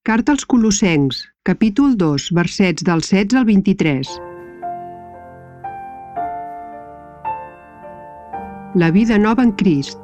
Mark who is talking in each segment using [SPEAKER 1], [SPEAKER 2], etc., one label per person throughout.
[SPEAKER 1] Carta als Colossencs, capítol 2, versets del 16 al 23. La vida nova en Crist.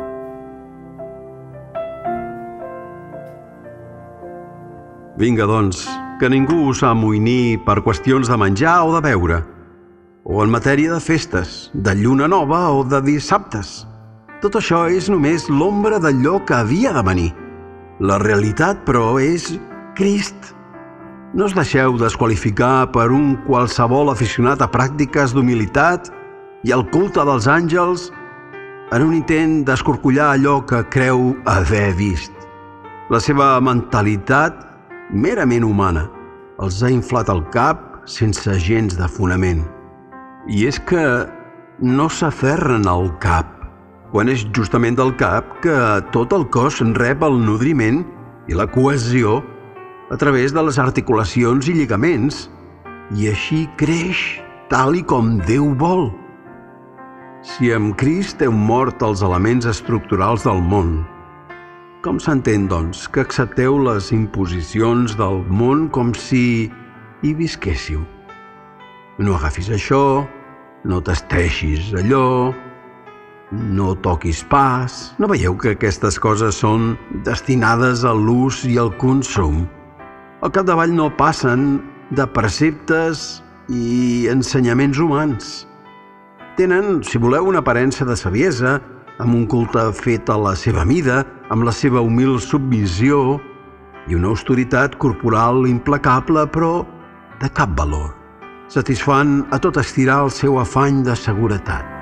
[SPEAKER 2] Vinga, doncs, que ningú us amoïni per qüestions de menjar o de beure, o en matèria de festes, de lluna nova o de dissabtes. Tot això és només l'ombra d'allò que havia de venir. La realitat, però, és Crist. No us deixeu desqualificar per un qualsevol aficionat a pràctiques d'humilitat i al culte dels àngels en un intent d'escorcollar allò que creu haver vist. La seva mentalitat merament humana els ha inflat el cap sense gens de fonament. I és que no s'aferren al cap, quan és justament del cap que tot el cos rep el nodriment i la cohesió a través de les articulacions i lligaments, i així creix tal i com Déu vol. Si amb Crist heu mort els elements estructurals del món, com s'entén, doncs, que accepteu les imposicions del món com si hi visquéssiu? No agafis això, no tasteixis allò, no toquis pas. No veieu que aquestes coses són destinades a l'ús i al consum? Al capdavall no passen de preceptes i ensenyaments humans. Tenen, si voleu, una aparença de saviesa, amb un culte fet a la seva mida, amb la seva humil submissió i una austeritat corporal implacable, però de cap valor. Satisfan a tot estirar el seu afany de seguretat.